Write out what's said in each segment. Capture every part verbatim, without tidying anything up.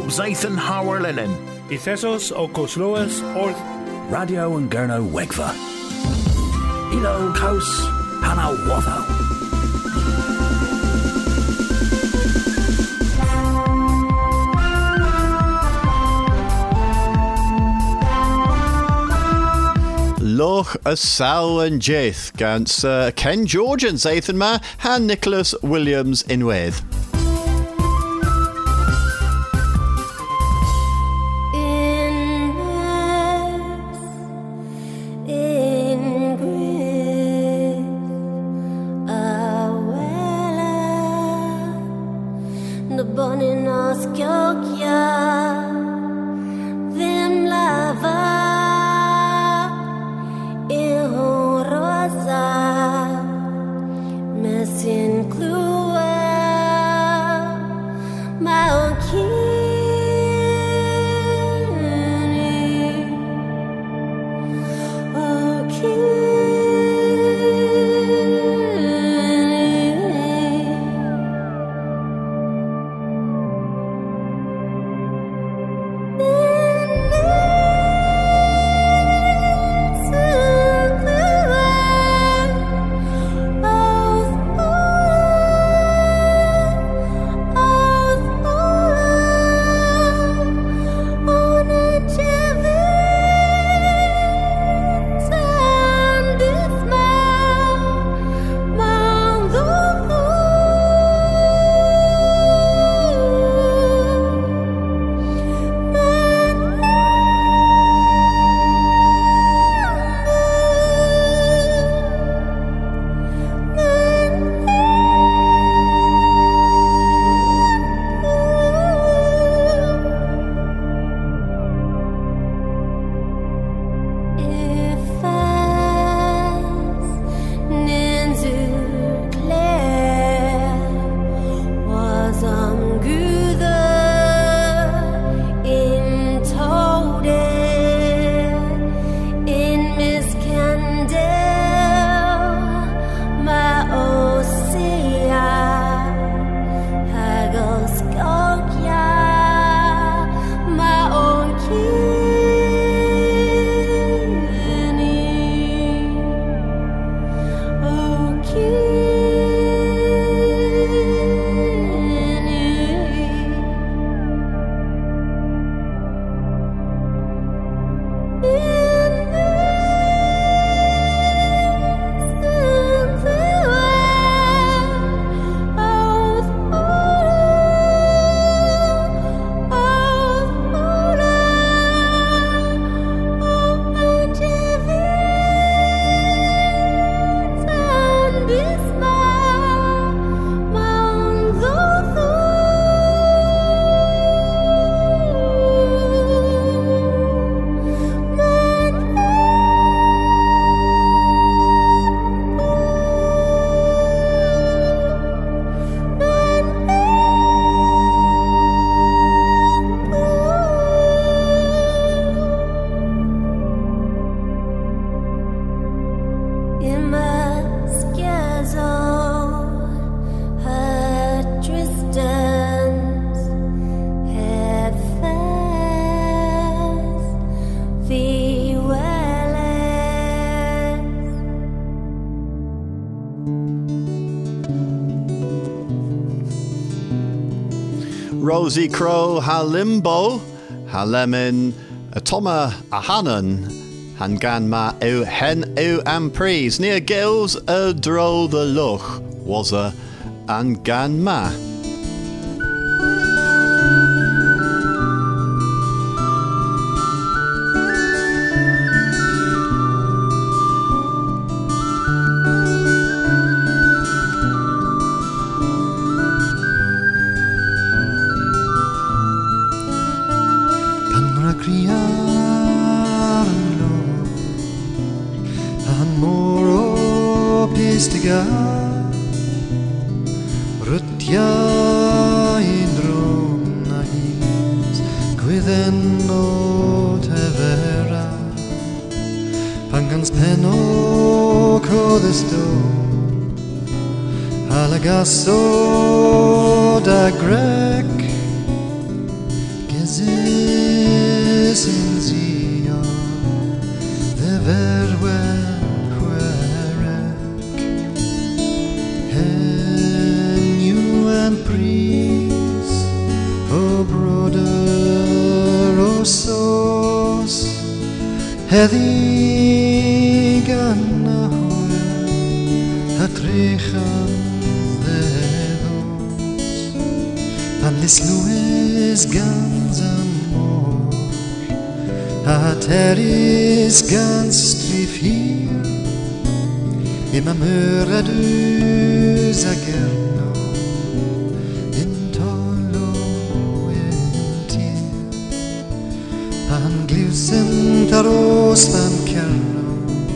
Zathan Howard Linen. Ithesos o Cosloas Orth. Radio and Gurno Wegva. Ilo Kos Panawatho. Loch a Sal and Jaith gans uh, Ken George and Zathan Ma and Nicholas Williams in with. Rosie Crow Halimbo Halemin Atoma Ahanan Hangan ma ew hen ew ampries near gills a dro the luch was a angan ma. Halagaso da grek Jezus in Zion, the verwel huerek, and you and priest, O brother, O sauce, heddy ganahue, hatrichan dedos, and this Louis ganz amor, hateris ganz strif hier, ima möra du zagerno, in tolo in tier, pan glusen taros van kerno,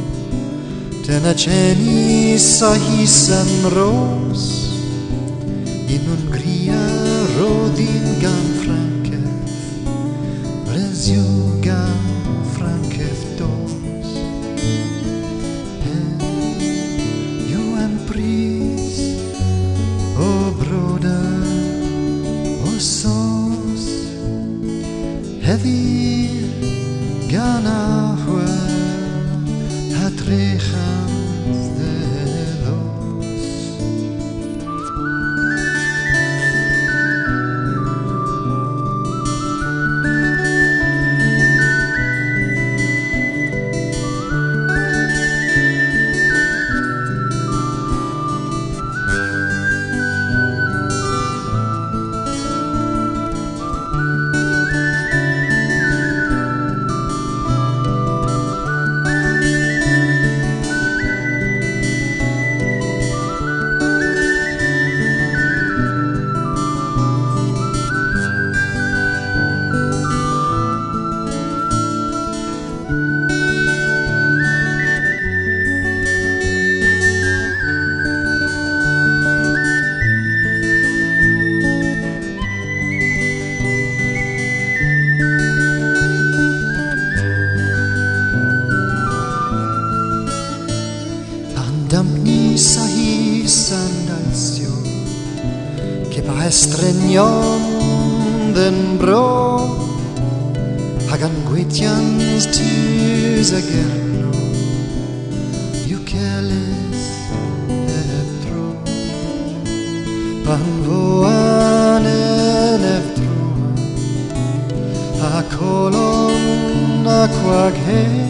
tenaceni sahisan ros, in Ungria rodin gan frankef, resu gan frankef dos, and you and priest, O broder, O sos, heavy ganahue, hatrecham delos. Dampni sahi sandalsio, che pa estrenion den bro, hagan guitians tu zagerno, yukelis eftro, pan voan en eftro, a colon aquag hei,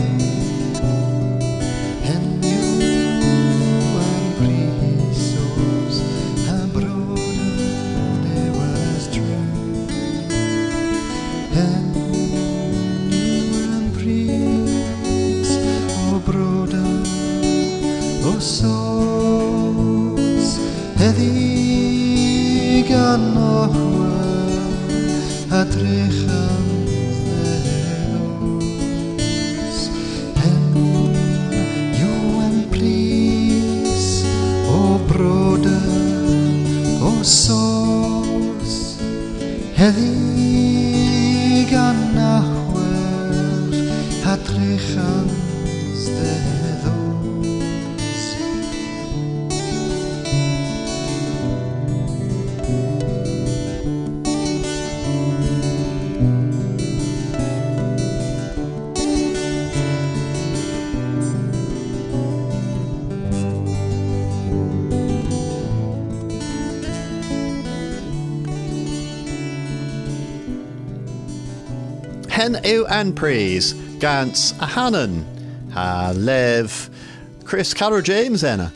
Hen ew an pries, gans a hannon, ha lev, Chris Carroll James enna.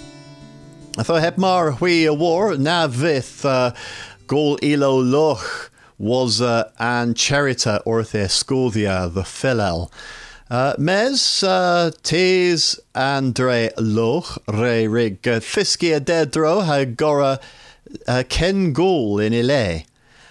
I thought heb mar hui a war, na vith uh, gol ilo loch was uh, an cherita orthe scothia the philel. Uh, mes uh, tes andre loch re rig uh, fiskia dedro ha gora uh, ken gol in ile.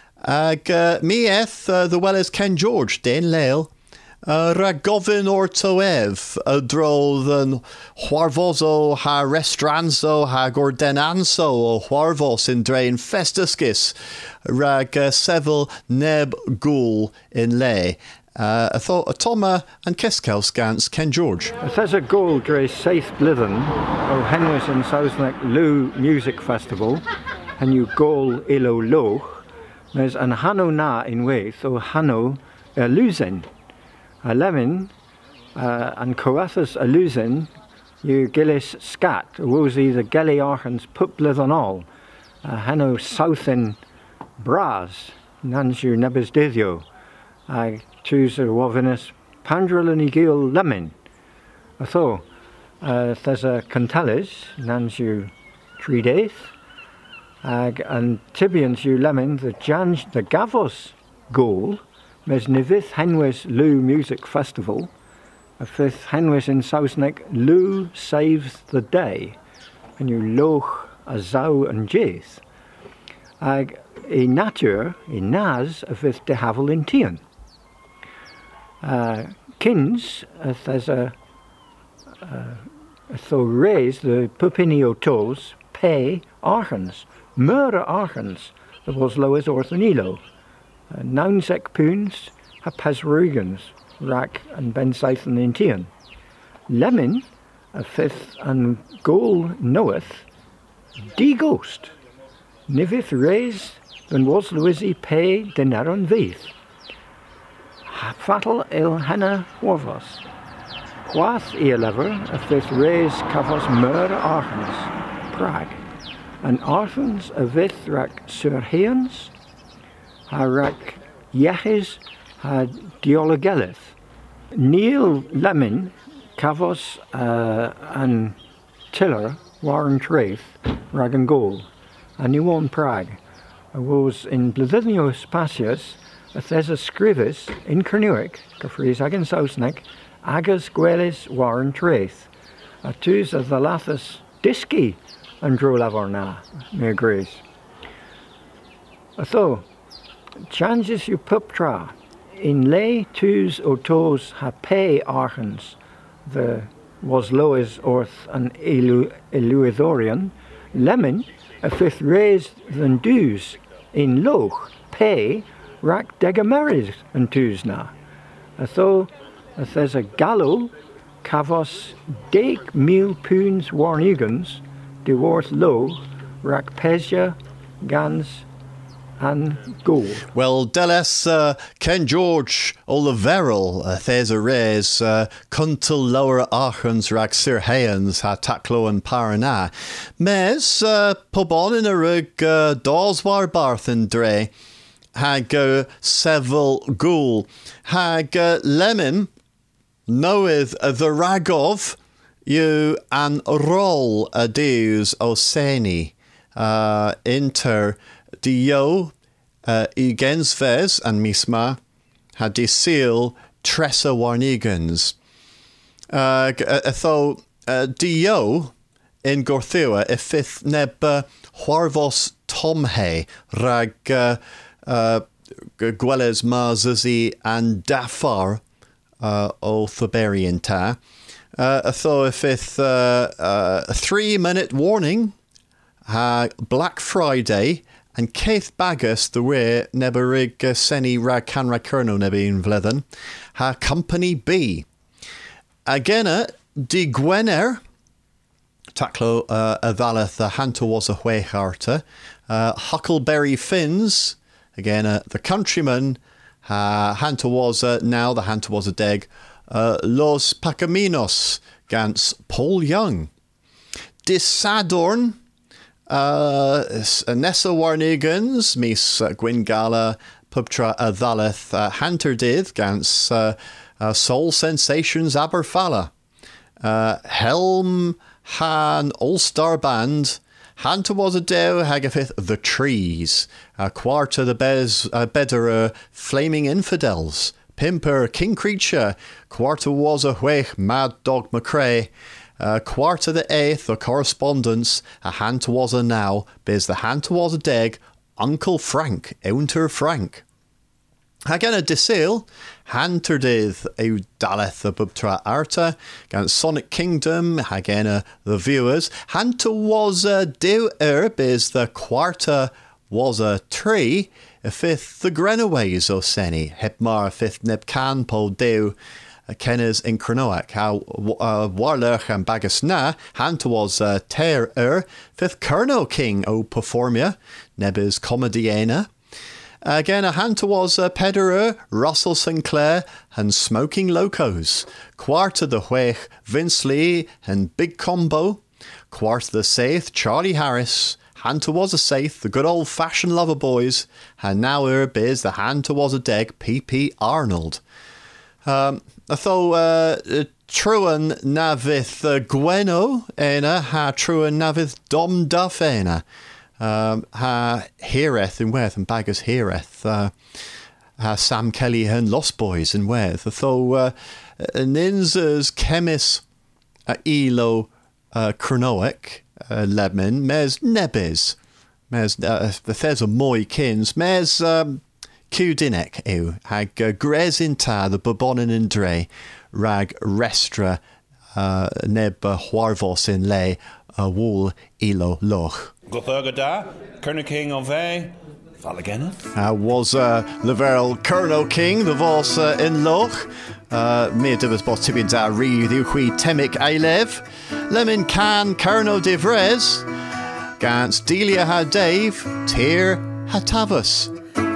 Ag uh, mi eth uh, the well as Ken George den leil uh, ragovin or toev a dro than huarvozo ha restranzo ha gordenanso o huarvos in drain festuskis rag uh, sevel neb gul in lay. Uh, I thought a Toma and Kiskel scans Ken George. There's a goal grace saith blithen o henwas in Southneck Lou Music Festival and you goal ilo loch There's an Hanno na in Waith, o Hanno a Luzen. A lemon, uh, and Coathus a Luzen, you gillis scat, wozy the gelly archens pupblith on all. Uh, Hanno southin bras, nans you nebis dithio. I choose a wovinus pandrelani gil lemon. Atho, uh, there's a cantalis, nans you three days. Ag and tibians you lemon the janj the gavos goal mes nivith henwes Lou Music Festival a fifth henwes in Sausneck Lou Saves the Day and you loch a zau and jaith ag e nature e naz a fifth de havel in tian uh, kins uh, there's a uh, so raise the pupinio toes pay archens Mura archens, the was lois orthanilo. Uh, Nounsek poons, ha pasrugans, rack and ben saithan in tian. Lemon, a fifth and goal knoweth, de ghost. Nivith raise, than was Louisi pay denaron vith. Fatal il henna warvos. Quath eelever, a fifth raise cavos mura archens, Prague. And orphans a vith rak surheans, ha rak yechis ha diologelith. Neil Lemon, Cavos uh, and Tiller, Warren Traith, rag and gold, and you won Prague. Was in Bladinio Spasius, a thesa scrivis in Kernuic, Cafries agan Sausneck, Agas Guelis Warren Traith, a twos of the Lathus Diski. And dro lavorna, me grace. Atho, changes you puptra, in lay twos o toes ha pay archens, the was lois orth an elu eluithorian, lemon, a fifth raised than dues, in loch, pay, rack degameris and twos na. Atho, if there's a gallo, cavos, dake mil poons warnugans, de worth low, rack pesia, gans, and gold. Well, Deles, uh, Ken George, Oliveril, uh, there's a raise, uh, Kuntal lower Achens, rack Sir Hayens, ha Taklo and Parana. Mes, uh, Pobon in a rug, uh, Dawswar Barth and Dre, hag uh, Seville Ghoul, hag uh, Lemon, knoweth uh, the Ragov, you an roll a deus o seni uh, inter dio uh, igens ves and misma had de seal tressa warnigans. Uh, tho uh, dio in Gorthua if fifth neb huarvos tomhe rag uh, uh, gweles marzazi and dafar uh, o thiberian ta. Uh, so if it's uh, uh, a three-minute warning, uh, Black Friday, and Keith Bagus the way neberig uh, seni rag can rakerno nebin vlethen, ha Company B. Again, di Gwener, Taklo uh, Avaleth the Hanta was a Huecharte, uh, Huckleberry Finns, again, uh, the Countryman, uh, Hanta was uh, now the Hanta was a Deg, Uh, Los Pacaminos, Gans Paul Young. Disadorn, uh, Nessa Warnigans, Mis uh, Gwingala, Pubtra Adhaleth, uh, Hanterdith, Gans uh, uh, Soul Sensations Aberfalla. Uh, Helm Han All-Star Band, Hanta was a deo, Hagafith The Trees, uh, Quarta the Bez, uh, Bedderer, Flaming Infidels. Pimper, King Creature, Quarta was a Huech, Mad Dog McCrae, uh, Quarta the Eighth, the Correspondence, a Hanta was a Now, Biz the Hanta was a Deg, Uncle Frank, Eunter Frank. Hagana Disil, Hanterdith, Eudaleth the Bubtra Arta, Gan Sonic Kingdom, Hagana the Viewers, Hanta was a Deu Er, Biz the Quarta was a Tree, a fifth the Grenaways o Seni, Hepmar a fifth Nebcan Pol Deu, Kenners in Cronoac, how uh, Warlech and Bagus Na, Hanta was uh, Ter Er, fifth Kerno King o Performia, Nebis Comediana, Again, a hand towards uh, Pederer, Russell Sinclair, and Smoking Locos. Quarter the Huech, Vince Lee, and Big Combo. Quarter the Saith, Charlie Harris. Hand towards a Saith, the good old-fashioned Lover Boys. And now Herb is the hand towards a Deg, P P Arnold. Um, Tho uh, Truan Navith uh, Gweno ena ha Truan Navith Dom Duff ena. Um, ha Hereth in Werth and Baggers Hereth. Uh, ha Sam Kelly and Lost Boys in Werth. Tho uh, Ninzas Chemis uh, Elo uh, Cronoic uh, Ledman mes Nebes. Mes uh, the Thes of Moy Kins. Mes um, Cudinek ew hag uh, Grezinta the Bobonin and Dre rag Restra uh, neb uh, Huarvos in lay a uh, wool elo loch. Gothurgada, Colonel King of A, Valagena. Uh, was uh, Leverel Colonel King the Vos uh, in loch. Uh, Mir dibas bot tibin da ri the hui temik Ailev. Lemon can Colonel de Vres. Gans Delia ha Dave. Tyr ha Tavus.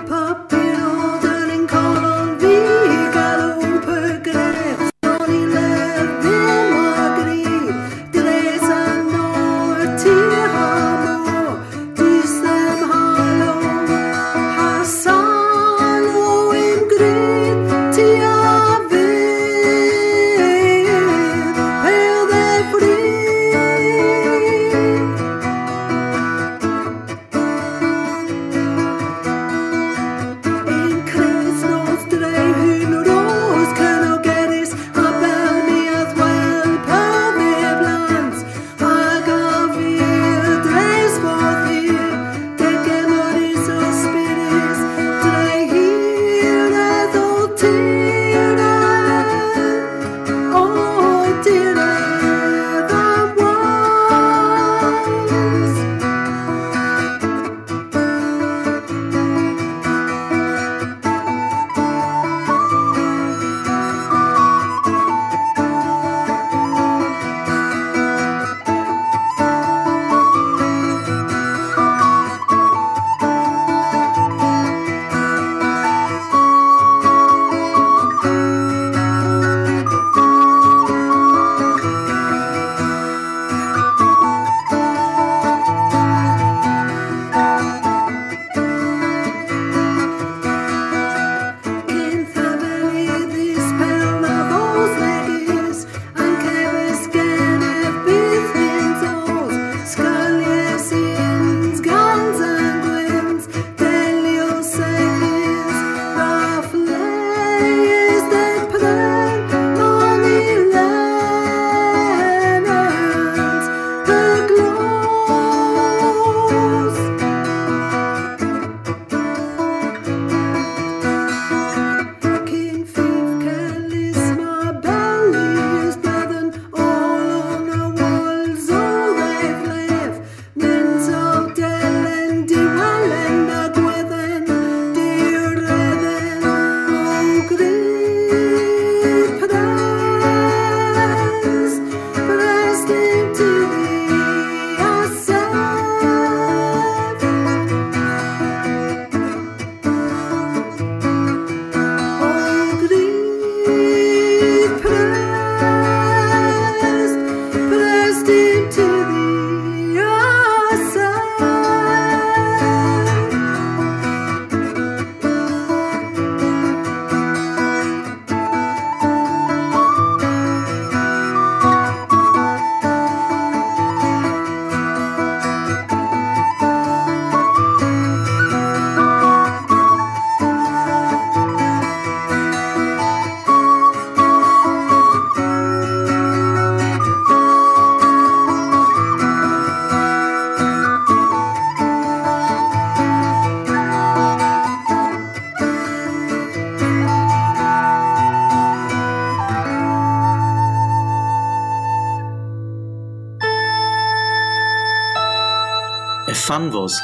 Fanfos,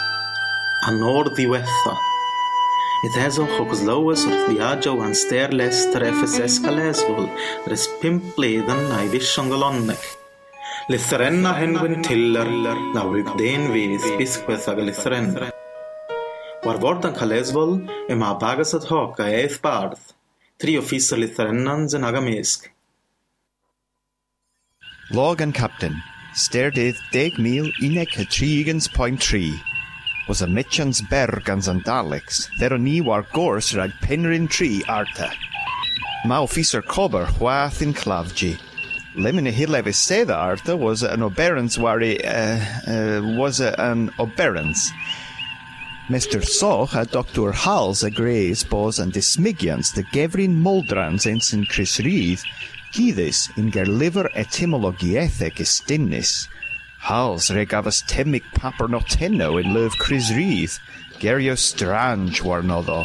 anor ddiwetha. Iddeswch o gyslywys wrth ddiadjo an sterles treffus escalesfol res pimp bledden a'i vision golonnig. Lythrenna henwyn tiller lawrig den fydd bisgweth ag y lythren. War word an Calesvol e ma bagas ad hoc a eith barth, tri officer litherennans in Agamesk. Log and Captain, stared ith deg mil unig a trigans point tree. Was a Mitchans berg an Daleks, there ni war gors rag penrin tree arta. Ma officer Cobber whath in Clavji. Lemon a hill evis seda arta was an oberance wari, uh, uh, was a, an oberance. Mister Soch a Doctor Hals a Grays bos and dismigians the Gevrin Moldrans in Saint Chris Reith, Githis in ger liver etymologiethec istinnis. Hals regavas temic papernoteno in love Chris Reith, gerio strange war notho.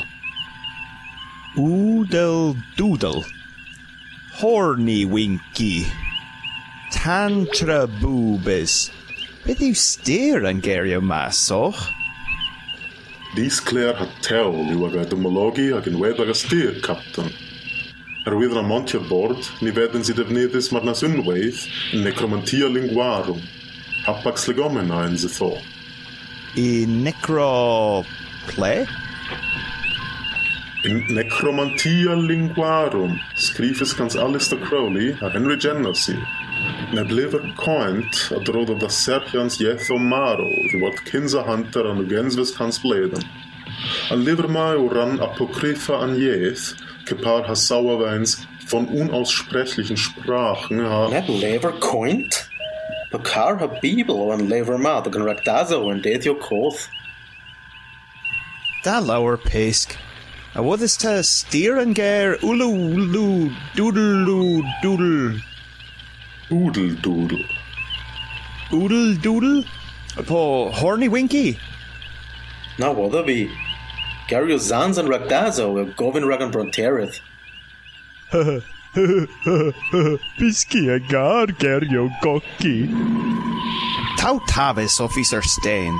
Oodle doodle. Horny winky. Tantra boobis. Beth you steer an gerio masoch? Dis Claire hat tewl yw ag etymologi ag yn wedar y styr, Captain. Er wydd na montio bord, ni fedden si defnyddus mar nas unwaith yn necromantia linguarum. Hapax legomena yn zytho. I necro... play? In necromantia linguarum skrifes gans Alistair Crowley a Henry Jenner si. Neb liver coint a drodd of da serchans jetho maro, die wordt kinsa hunter an ugensvis kans bleden. An liver mai o ran apocrypha an jeth, kepar ha sauerweins von unaussprechlichen Sprachen ha... Neb liver coint? Bekar ha Bibel an liver ma, da gan ragdazo en deithio koth. Da lower pesk. A what is ta steer and ger ulu ulu doodle doodle Oodle doodle. Oodle doodle? Po horny winky? Na wada vi. Gario Zans and Ragdazo a govin ragan bronterith. Pisky a gar gerio gokki. Tau tavis officer Stain.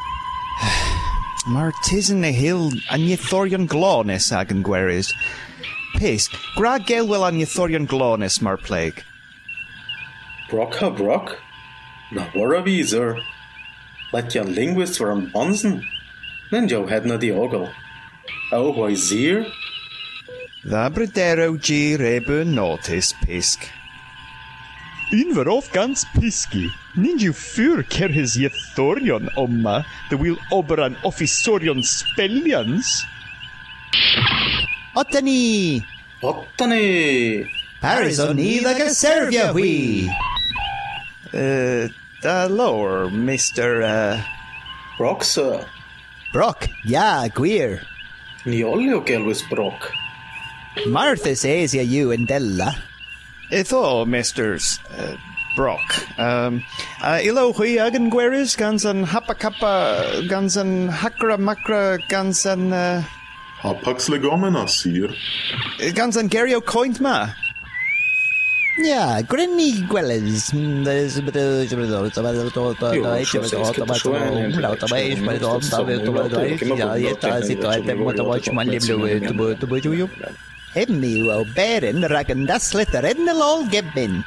Mar tis'n a hill an ythorion glonis agan gweris. Pisk, gra gelwell an ythorion glonis mar plague. Brock ha brock? Na wara viser. Let yan linguists were an bonzen. Nen jo hedna di ogle. Oh, why zir? The bredero g rebu notis, Pisk. Inver of gans pisky. Ninju fur ker his ythorion omma, the will ober an officerion spellians. Ottani! Ottani! Paris on like a servia we. Uh, the lower, Mister Uh... Brock, sir. Brock, yeah, queer. Ni olio gelwis Brock. Martha says ya you and Della. Itho, Misters uh, Brock. Um, uh, ilo hui agan gueris, gans an hapa kappa, gans an hakra makra, gans an... Uh... Hapax legomena, sir. Gans an gerio coint ma. Ja, Granny Gwellers. There's a bit of Hemmi o beren ragan das letterennel all gebmin.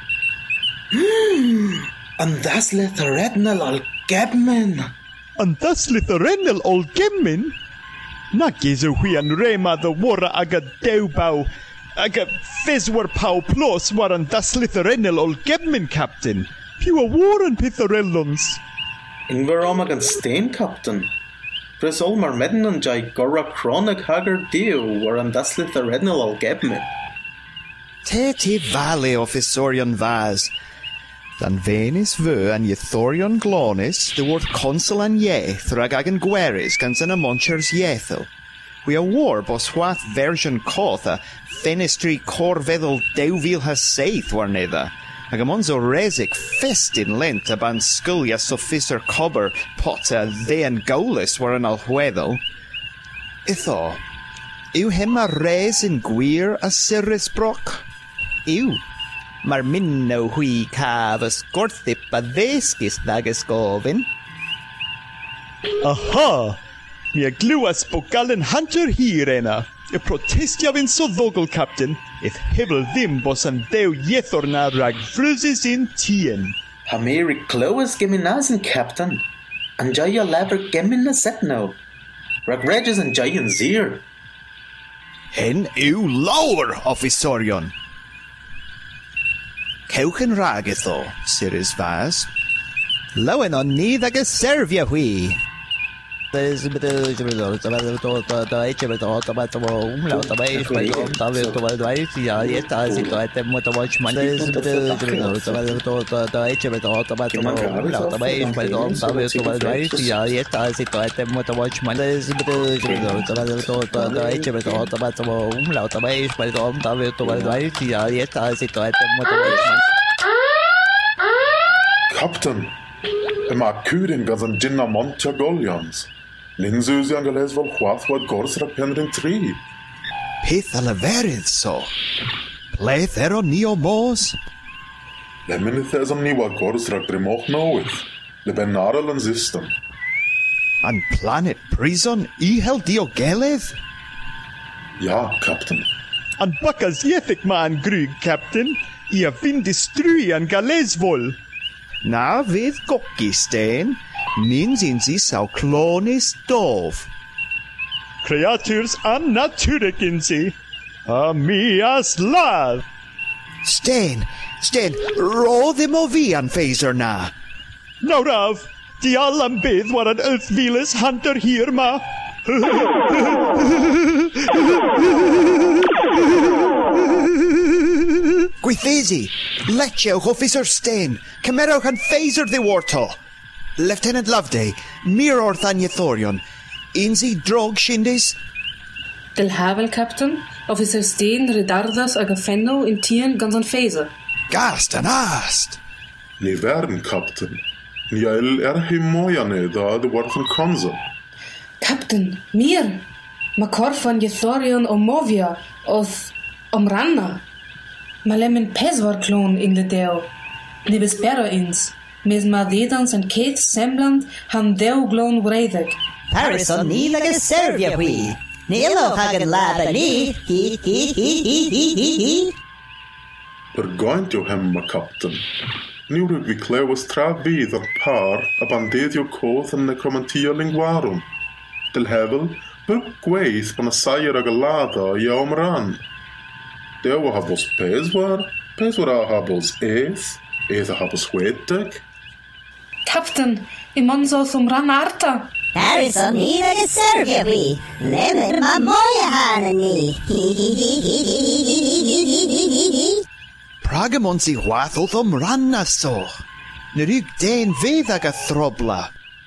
And das letterennel all gebmin. And das letterennel all gebmin? Na gizo hui an rema the wara aga deubau. Aga fizwar pau plus war an das litherennel ol gebmin, Captain. Pua war an pitherellons. Ingvar omag an stain, Captain. Pres olmar medden an jai gorra chronic hagar deo war an das litherennel ol gebmin. Te te vale officerion vaz. Dan venis vu an ythorion glonis, the word consul an yeth rag agan gweris gans an amonchers yethel. We a war bos wath version cotha, fenestri corvedel deuvil has saith war nether. Agamonzo resic fest in lent aban skullia sophister cobber potter they and golis war an alhuedel. Itho, ew hem a res in gwir a sirris brock? Ew, mar minno hui cavas gorthip a veskis dagas govin. Aha! Mi a gluas bogallen hunter hirena. E protestia vin so vogel, Captain. If hebel them bos an deu yethor na rag fruzis in tien. Hameri cloas geminazen, Captain. And jaya lever gemina setno. Rag Regis and Giant Zir. Hen yw lawr, officerion. Cewch yn rhag iddo, Sir Isfas. Lawen on ni ddag y serfio hwi. There's a bit of the Captain, yma cwrin gath yn dynna montio golions. Ninsusi ang gales vol chwathwad gors rag penrin tri. Peth a leferydd, so. Pleth ero ni o mos? Le mynydd es am niwa gors rag drimoch nowydd. Le ben naral yn system. An planet prison i hel diogelydd? Ja, Captain. An bakas iethig ma an grug, Captain. I a fin distrui an galesvol. Na fydd gogi, Stein. Nins in si saw clonis dof. Creatures an naturig in si. A mi as lav. Stein, Stein, ro ddim o fi an phaser na. No, Rav. Di al am bydd war an Earthvilus hunter here ma. Gwythesi, letiawch Officer Stein. Cymerwch an phaser ddiwarto. Lieutenant Loveday, mir orth an Yethorion. Insi drog shindis? Del havel, Captain. Officer Steen redardas ag a fenno in tien gans an phaser. Gast an ast. Ni vern, Captain. Ni el er himoiane da de warth an konza. Captain, mir. Ma korfan Yethorion o Movia oth omranna. Ma lemmen pesvar-klon in le deo. Ni bespera ins. Mes ma dedans en Kate semblant han deo glon wreidig. Harrison ni lag a servia hwi. Ni illo hagen laba ni. Hi hi hi hi hi hi hi. Per goint jo hemma, Captain. Nu rug vi clewis tra fydd ar par a bandedio coth yn necromantia linguarum. Del hevel, byr gweith pan a sair ag a lada i omran. Deo a habos peswar, peswar a habos eith, eith a habos hwedig. Captain, i monsos omran arta. Harrison ni lag a servia hwi. Lemmer ma moja hana ni. Hi hi hi hi hi hi hi hi hi hi. Pragamon si hwathodd omranna so. Nyrug den fydd ag a throbla.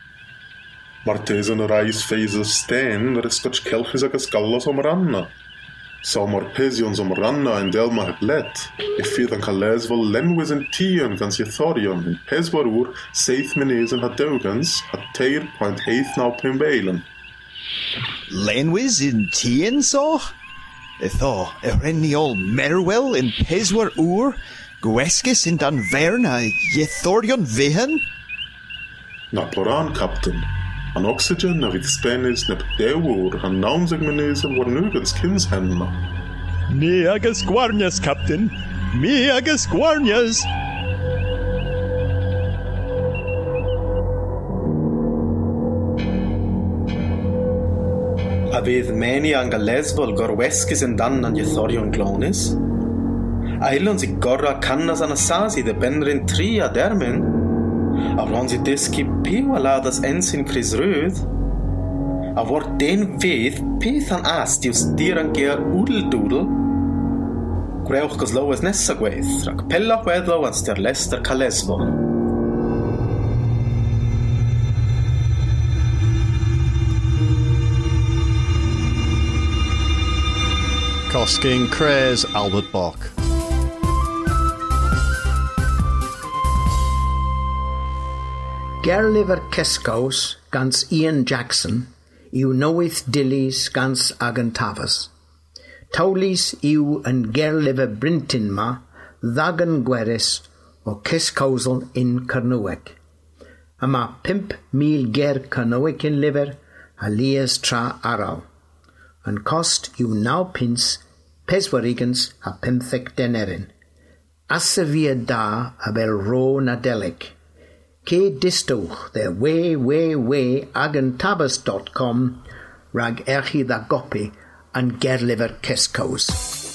Martes yn yr eis phaser Stein yr ysgotch celchus ag ysgallos omranna. So mor pesions omranna yn delma heb let. E fydd yn cael lesfol lenwys yn tian gans Yethorion yn peswar ŵr seith mynys yn hadewgans a teir pwynt heith naw pum beilen. Lenwys yn tian so? Etho, ereniol Merwell in peswar ŵr, gwesgus yn dan fern a Yethorion fihan? Na ploran, Captain. An oxygen a fydd spennis neb dewr a nawmseg mynys yn warnugans kins henna. Mi agus gwarnias, Captain. Mi agus gwarnias. A fydd meni ang a lesbol gorwesgus yn dan an Yethorion glonis? A ilons i gorra cannas an asasi de benrin tri a dermin? A rons i disci piw a ladas ensin Chris Röð? A vor den fydd peth an as diw styr an gear oodle-doodle? Gwrewch gos lowes nesa gweith, rag pella weddo an styr Lester Calesvo. Cosking Craze Albert Bach. Gerliver Kescaus gans Ian Jackson, yw Nowyth Dillies gans Agantavas. Taulis yw yn gerliver Brintin ma, ddagan gweris o Kescausl in Cernyweg. Yma pimp mil ger Cernyweg in liver, a lias tra aral. Yn cost yw naw pins, peswarigans a pimthec denerin. Asafia da a bel ro na delig. Ke distwch their way, way, way agantabas dot com rag erchi da gopi and gerliver kescos.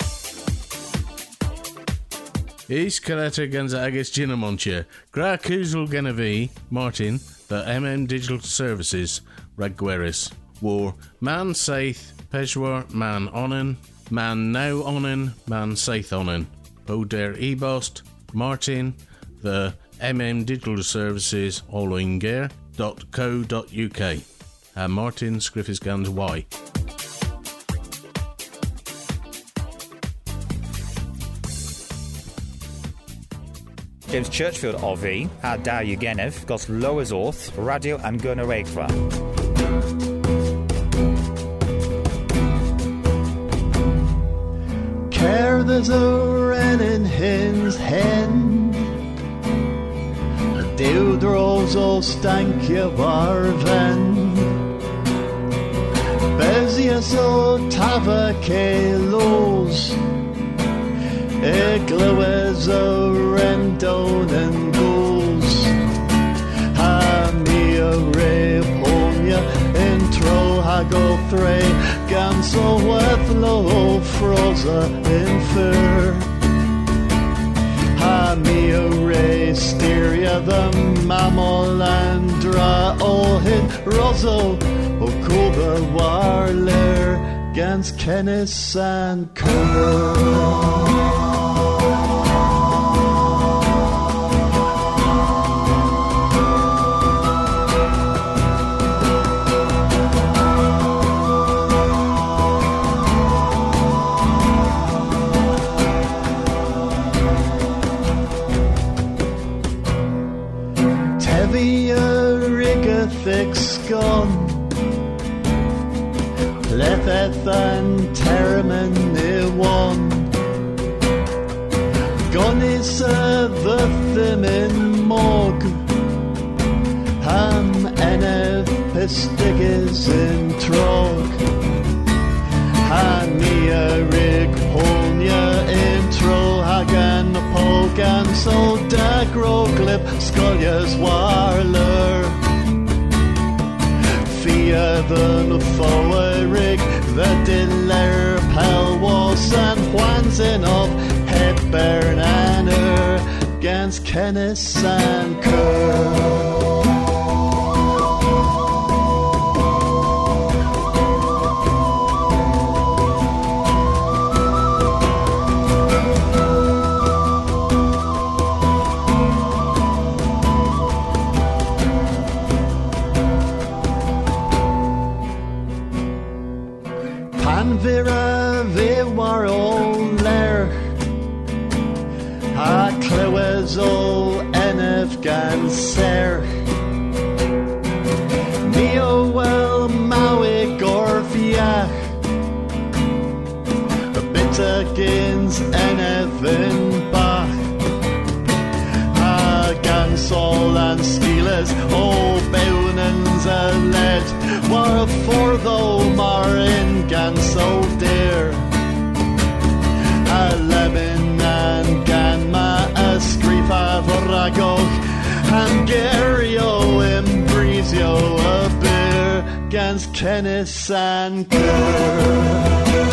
Is Coletta Guns Agus Ginamontia, Gra Kuzul Genevi, Martin, the M M Digital Services, Raggueris, War, Man Saith, Peshwar, Man Onen, Man Now Onen, Man Saith Onen, Boder Ebost, Martin, the M M Digital Services, Allinger dot co dot uk. And Martin Scriffis Guns Y. James Churchfield O V, a Dar Eugenev, Gos Loas Orth, Radio and Gurna Wakefra. Care there's a wren in his hen, a deudros o stankia varven, bezias o tava kelos, Eglowes o rendon and ghouls. Ha mia re ponia intro ha go thray ganso wethlo froza in fur. Ha mia re styria the mammolandra o hin rozo o kuba warler gans Kennis and Kerr. Thick scone, Letheth and Terraman near one. Gonis a the in Mog, Ham Enev Pistigis in Trog, Hania Rig Polnia intro Hagan Pogan so Dagroglip Scollias Warler. Fia the Foerig, the Diller Pelwas and Juanzin of Hepburn Anner, Gans Kennis and Kerr. Vira Vewar o Ler Ha Clewes o Enef Gan Ser Neo Well Maui Gorfiach A Bitter Gins Enef in Bach Ha Gan Sol and Skiles O Beunens a Led War for though Marin gan so dear A Lebanon and gan ma a Scrifa Voragoch And Gario Imbrizio a beer Gans Kennis and Kerr.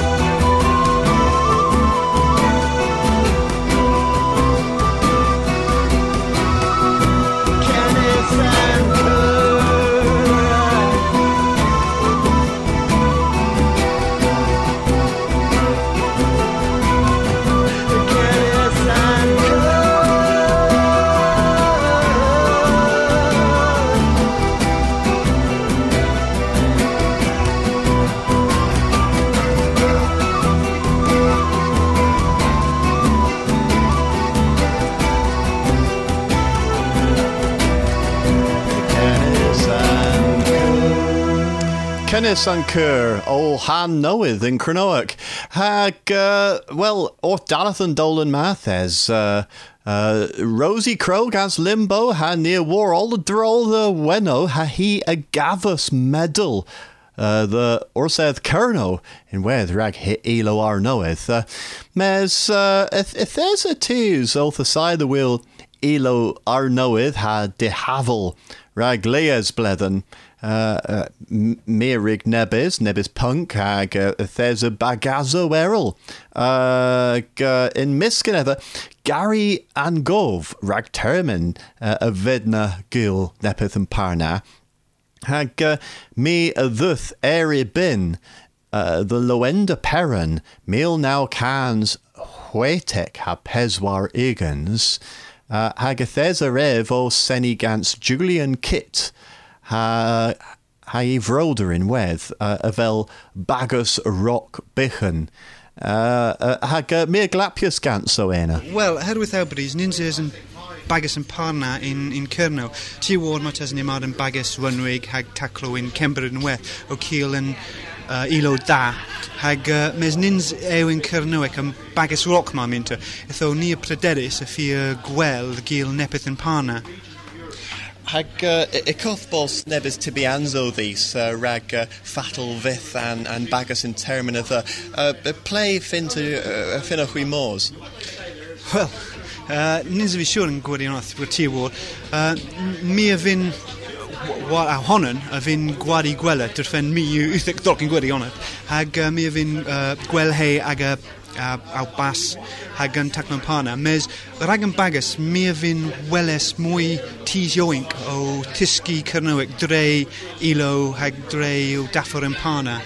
Kennis and Kerr, O Han Noeth in Cronoak. Hag, uh, well, Orth Dalathan Dolan Mathes, uh, uh, Rosie Krog as Limbo, ha near war all the droll the Weno, ha he a Gavus medal. Uh, the Orseth Kerno in where rag hit Elo Ar Noeth. Uh, mes, uh, if, if there's a twos, oath aside the wheel, Elo Ar Noeth ha de Havel, rag Leas Blethen. uh, Mirig Nebis, Nebis Punk, hag there's a Bagazo Errol. Uh, in Miskinether, Gary and Gov, rag termin, a Vedna Gil, Nepith and Parna. Hag uh, me a thuth eri bin, uh, the Loenda Perrin, meal now cans, Huetek ha Peswar Igans. Uh, Hagathes a rev o Senigans Julian Kit ha ha Evroder in weth uh, avel Bagus Rock Bichen uh, uh, hag uh, mere glapius gans so ena. Well, her with Elbries, Ninzes and Bagus and Parna in in Kerno. Ti ward much as Nimard and Bagus Runwig hag Taclo in Kember and weth O'Keel and uh, Elo da hag uh, mes nins ewin Kernoek and Bagus Rock ma minter itho nia prederis a fia gwel gil nepeth and Parna. Hag uh, icoth bos nebis tibianzo these uh, rag uh, fatal vith and, and Bagus in termin of the uh, play fin to uh, finochui mors. Well, uh, nins of sure and gwedi onath with ti ward uh, mi a fin what a honan a fin gwadi gwella to defend me you uthik dorkin gwedi onath hag uh, mi a fin uh, gwel he ag a Uh, au bas hagan taclon parna mes ragan bagus mi a fin weles mwy tis yoink o tiski Kernowick dre ilo hag dre o daffor yn parna.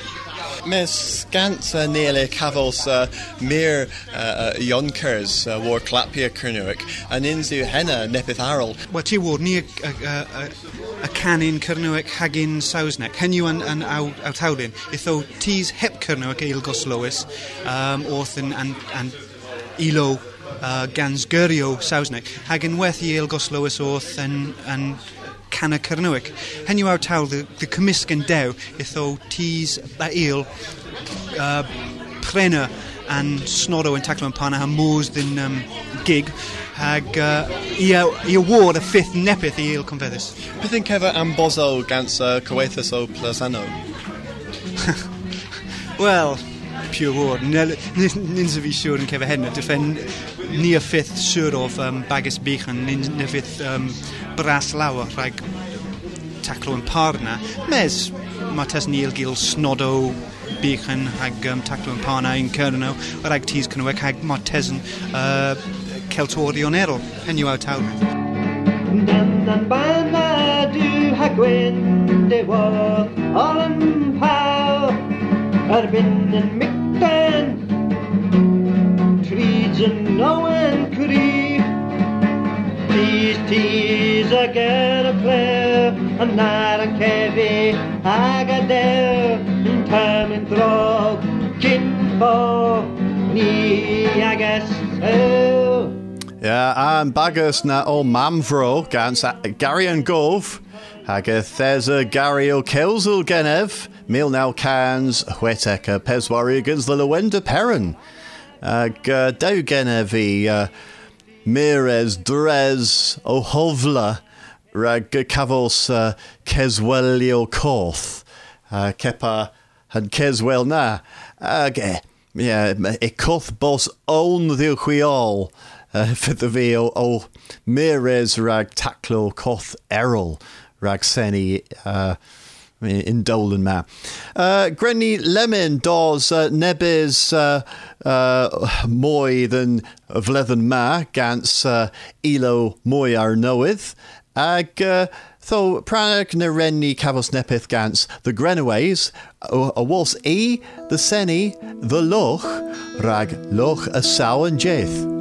Mes gant uh, nearly cavos uh, mere uh, yonkers uh, war clapia Kernowick and inzu henna nepith arl. Well, ti ward ni a, a, a, a canin Kernowick hagin sausnek henu an an au outhaudin itho tis hep Kernowick il goslowis um orthen and and ilo uh, gans gurio sausnek hagin weth il goslowis orth and and Canna Kernowick. Henu out how the the commiskin dew itho tis a eel uh, prena and snodo and taclo and pana ha moors than um, gig hag uh, ia ia ward a fifth nepith the eel convedis. I think ever ambozo gans uh, coethus o plasano. Well, pure ward. Ninza vi sure and keva henna defend near fifth sure of um, Bagus Beacon in fifth um, Braslauer like Taclo and Parna mes Martes Neil Gil Snodo Beacon hag um, Taclo and Parna in Kerno or hag Tees Kenwick hag Martesan uh, Keltorion Errol Henu out out Dan dan bana du hagwen de war on pow Arbin and Mictan Trees and no and Cree Tees tees a get a player and not a kevy Agadel Time and Drog Kinfo Ni I guess oh Yeah, and Bagus na o Mamvro gans Gary and Gov Hageth there's a Gary o Kelzel Genev Mil now cans Hueteka Peswarigans the Lowenda Perrin Ag uh, Dew Genevi uh, Mires Drez o Hovla Rag Cavos uh, Keswelio Korth uh, Kepa and Keswell na Ag yeah e Korth Bos own the Huiol uh, for the veal o Mires Rag Taclo Korth Errol Rag Seni uh, in Dolan ma. Uh, Grenny Lemon does uh, nebis uh, uh, moi than vlethen ma gans uh, ilo moi ar knoweth. Ag uh, tho pranag na renni cavos nepith gans the Grenaways a, a was e the seni the loch rag loch a sow and jeth.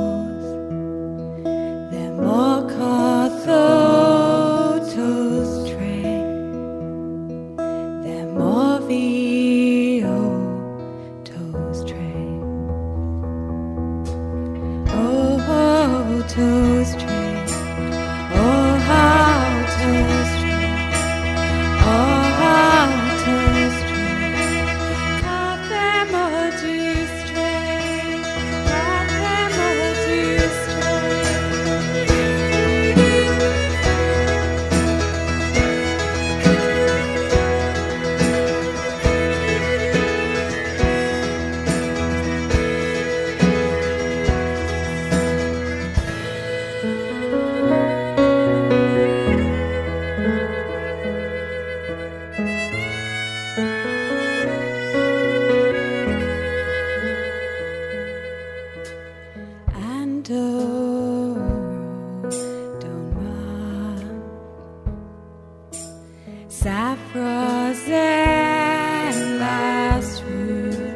More Carthotos Saffros and last root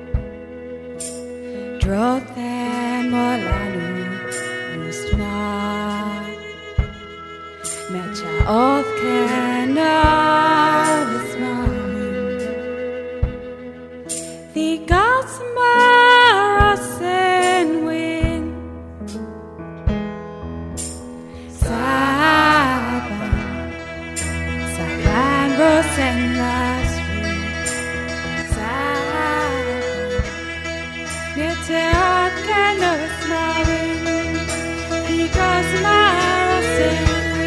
Drot them molanu Mustma Mecha oth canavis mine The gods maros and win Saban Saban ros and last root Saban Mecha oth canavis mine The gods maros and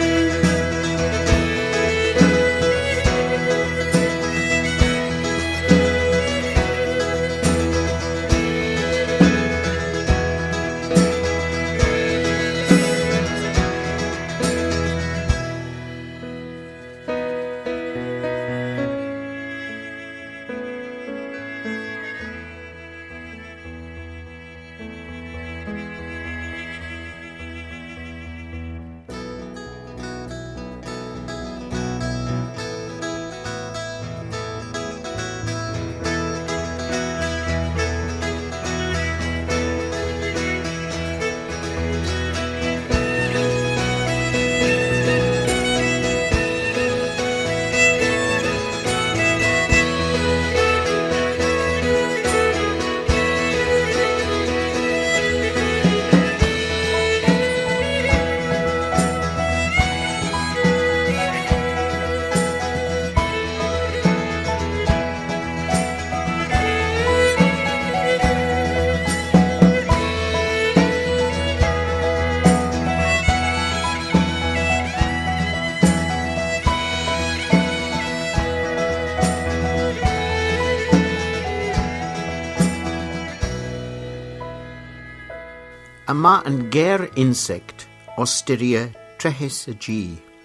Yma yn ger insect ostyria trehys y gi.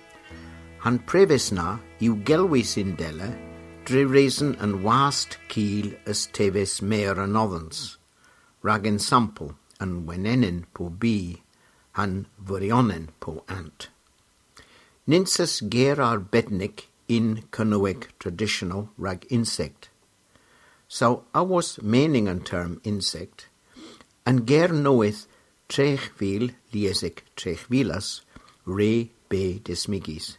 Han prefys na yw gelwys in dela dre reason yn wast cil ys tefys meir yn oddans, rag yn sampl yn wenenyn po bi, han fwrionen po ant. Ninsys ger ar bednic in cynweg traditional rag insect. So I was meaning an term insect, and ger knoweth trech fil liesig trech vilas, re be dismigis.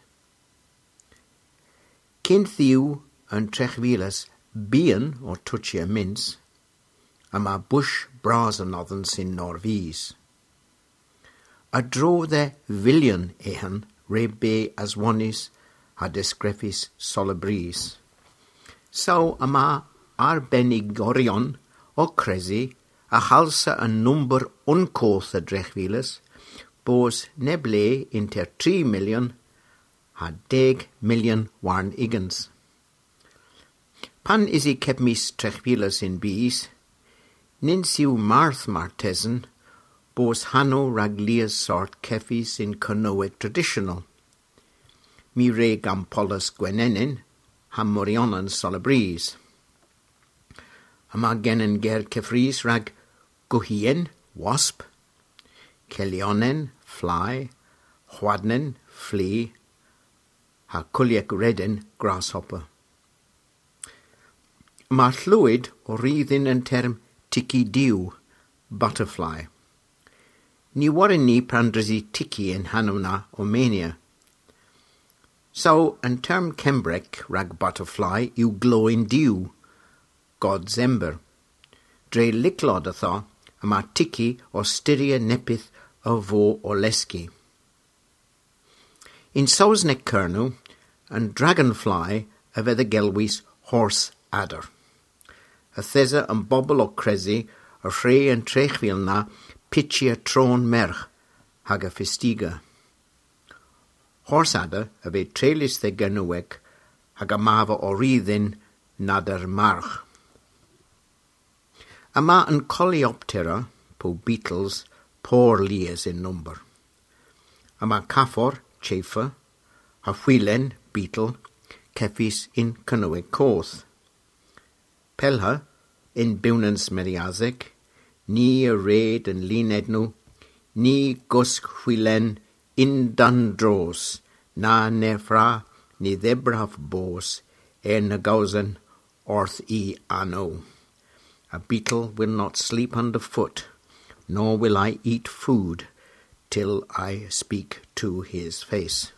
Kind thiw yn trech vilas bian or tuchia mins, am a bush bras an othern sin norvis. A dro the villian ehan, re be as onis, ha descrefis solabris. So am a arbennig orion, o cresi, a halsa a number uncoth a drechvilas, bos neble inter three million, ha deg million warn igans. Pan isi kep mis trechvilas in bees, ninsiu marth martesen, bos hanno raglias sort kefis in conoeg traditional. Mi re gampolas gwenenin, ham morionan solabris. Ama genen ger kefris rag guhien, wasp, kelionen, fly, hwadnen, flea, ha kuliek redden, grasshopper. Mae llwyd o ryddin yn term tiki diw, butterfly. Ni waren ni prandrysi tiki in hanwna o mania. So, yn term Cembrec rag butterfly yw glowing diw, God's ember. Dre liclod atho, yma tiki o styria nepith o fo o lesgi. In Sausneg Kernu, and dragonfly a fedd y gelwys horse adder. A thesa yn bobl o cresi a rhai yn trechfil na pitchia tron merch hag a festiga. Horse adder a fe trelis the gynweg hag a mava o ryddin nadar march. Yma yn Coleoptera, po beetles, poor lias in number. Yma caffor, chafer, ha hwylen, beetle, ceffis in cynweg coth. Pelha, in biwnans meriazeg, ni a red yn linednw, ni gusg hwylen in dan dros, na nefra ni ddebraf bos, en a gausen, orth e ano. A beetle will not sleep underfoot, nor will I eat food till I speak to his face.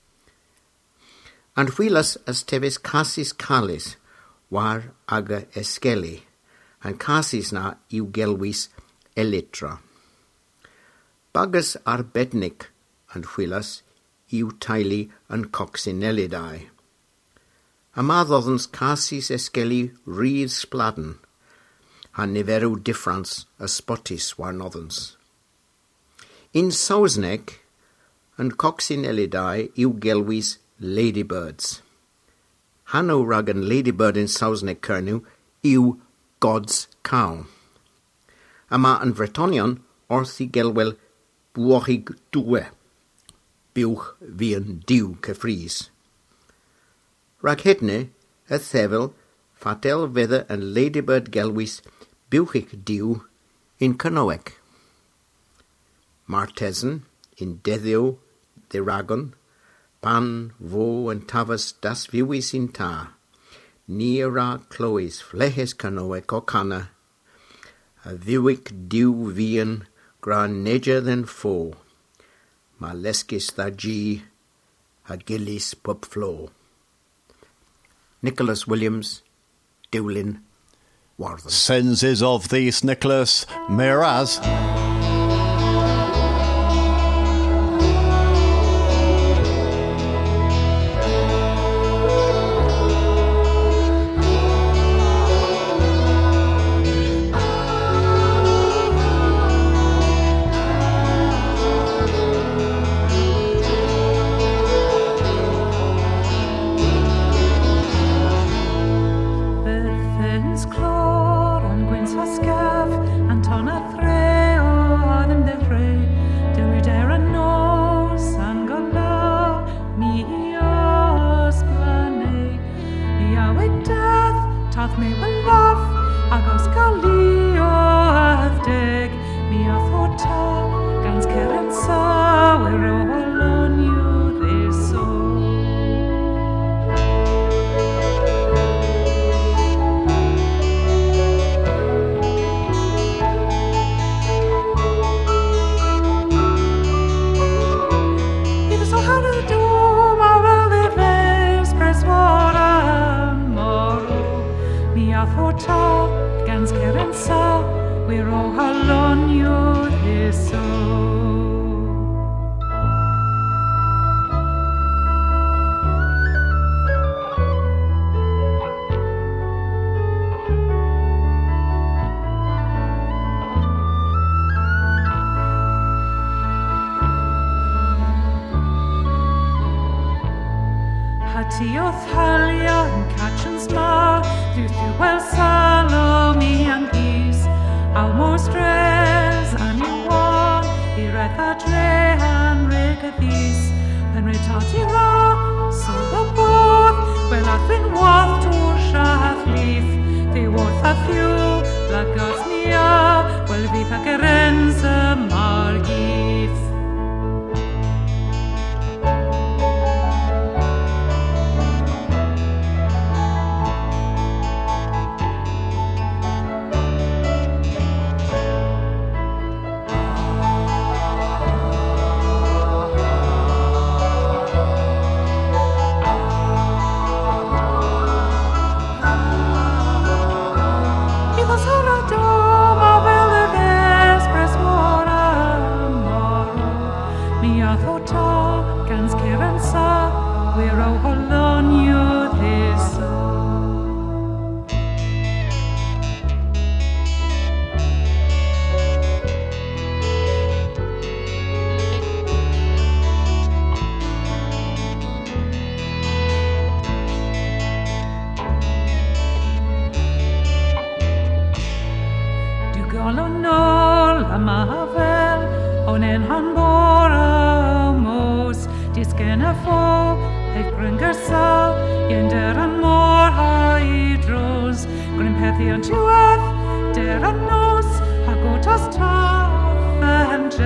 And wheelas as tevis casis calis, war aga esceli, and casis na iu gelvis elytra. Bagas ar bednic, and wheelas iu taili and coccinellidae. Amaddodens casis esceli reed spladen, and niveru difference a spotis warnothens. In Sausneck and coccinellidae iu gelvis ladybirds. Hanno ragan ladybird in Sausneck kernu iu God's cow. Ama an Bretonion orthi gelwel buochig due, buch vian diw kefries. Rag hedne, a thevel, fatel vether and ladybird gelwis buchig diw in Canoec. Martesen in Dethio de Ragon, pan, vo and tavas das viwis in ta, Nira clois flehes Canoec o cana, a viwic diw vian gran neger than fo, ma lescis tha gi, a gillis pup flo. Nicholas Williams, Dewlin, Warden. Senses of these Nicholas Miraz.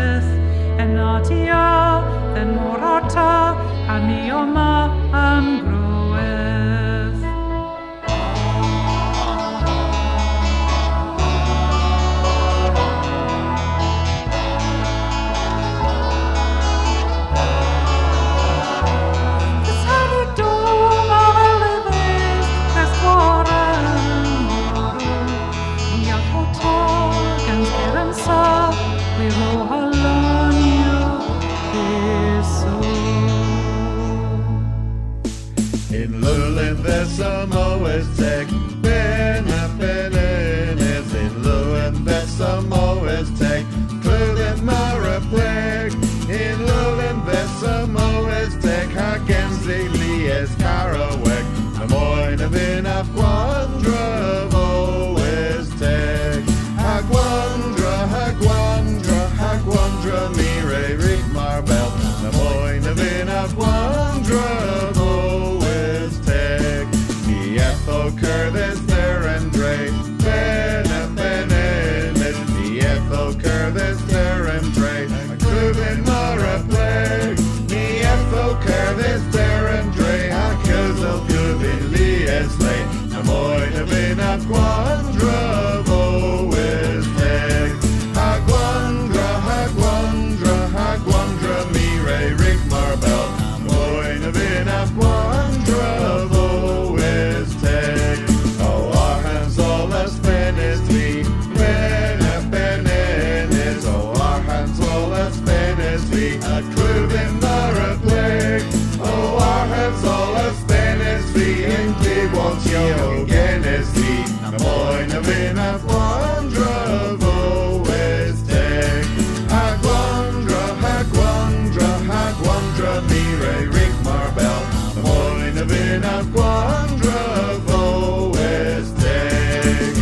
Then more ata, and me o ma am In Lulin Vesamoes Tech, Ben Penenis. In Lulin Vesamoes Tech, Clulin Mara Plague. In Lulin Vesamoes Tech, Hagenzi Lies Carawek. Namoin of in Aquandra Voes Tech. Hagwandra, Hagwandra, Hagwandra, Mire, Rick Marbell. Namoin of in Aquandra Voes Tech. Nietho Curtis there and Dre. Bene Benenis. Nietho Curtis there and Dre. A Clubin Mara Plague. Nietho Curtis there and Dre. A Kuzel Clubin Lies Late. Namoin of in Aquandra Voes Tech. Hagwandra, Hagwandra, Hagwandra, Mire, Rick Marbell. Namoin of in Aquandra Voes Tech. Oh, our hands all as penis me. Bene Benenis. Oh, our hands all as penis me. A Clubin Mara Plague. Oh, our hands all as penis me. In Cleveland, Yo, Genesee. Namoin of in Aquandra Voes Tech. Hagwandra, Hagwandra, Hagwandra, Mire, Rick Marbell. Namoin of in Aquandra Voes Tech.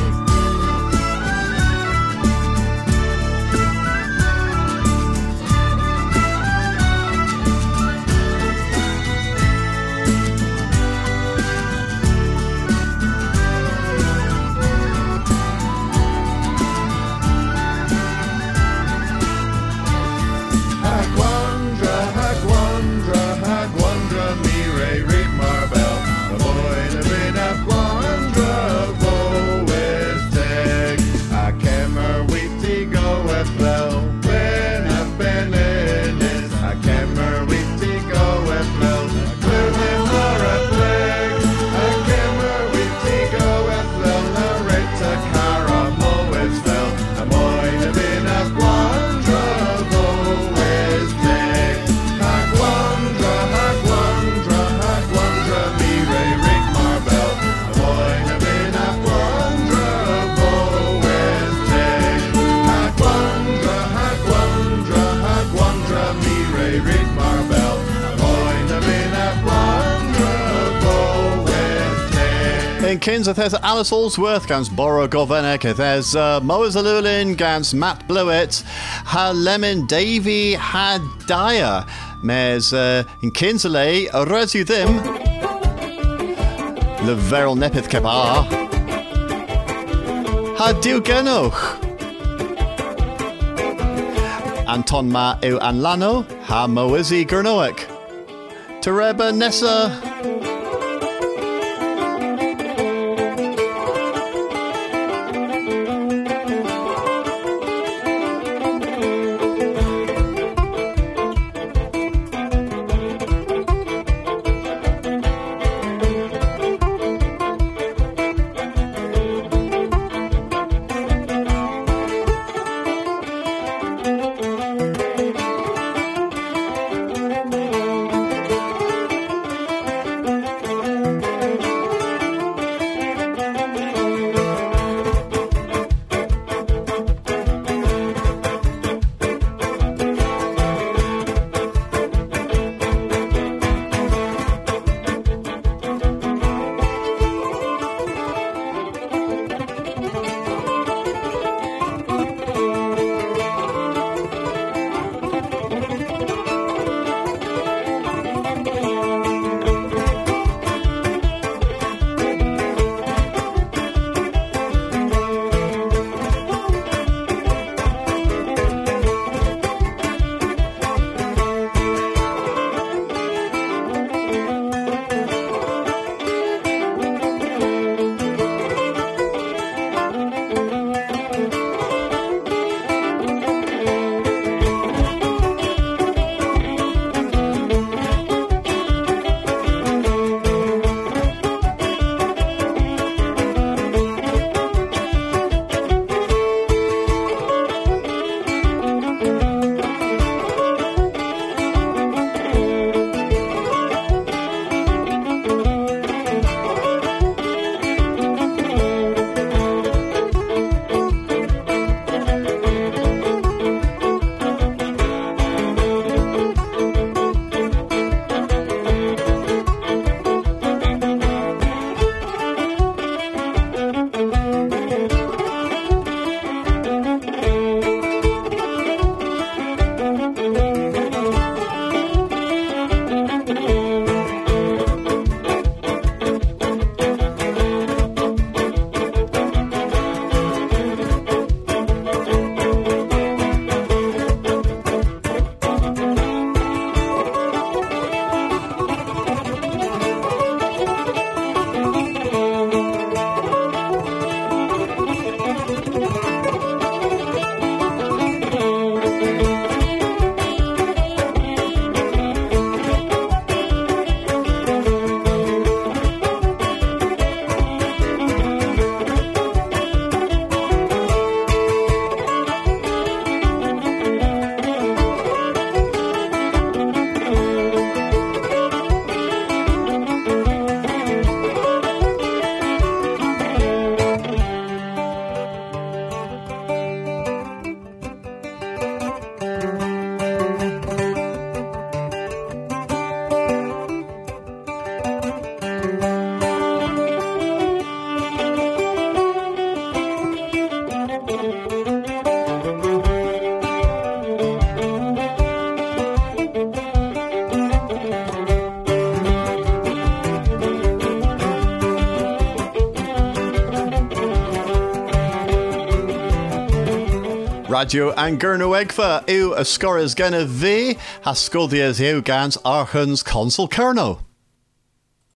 Hagwandra, Hagwandra, Hagwandra, Mire, Rick Marbell. Namoin of in Aquandra Voes Tech. A Kemmer Witty goeth well. Ben a Benenis. A Kemmer Witty goeth well. A Clubin Mara Plague. A Kemmer Witty goeth well. Narrator Cara Moes well. Namoin of in Aquandra Voes Tech. Hagwandra, Hagwandra, Hagwandra, Mire, Rick Marbell. Namoin of in Aquandra Voes Tech. Hagwandra, Hagwandra, Hagwandra, Mire, Rick Marbell. Namoin of in Aquandra Voes Tech. In Kinsa there's Alice Allsworth gans Boro Govenek, there's uh, Moas Alulin gans Matt Blewett, ha Lemon Davy had Dyer, mes uh, in Kinsley resu them le Veril Nepith Kebar, ha Diw Genoch. Anton Ma Eu Anlano, ha Moazi Gernoek. Tereba Nessa. Radio and Gernowegva, ew a scoras gena v, has scoldias eugans archans consul kerno.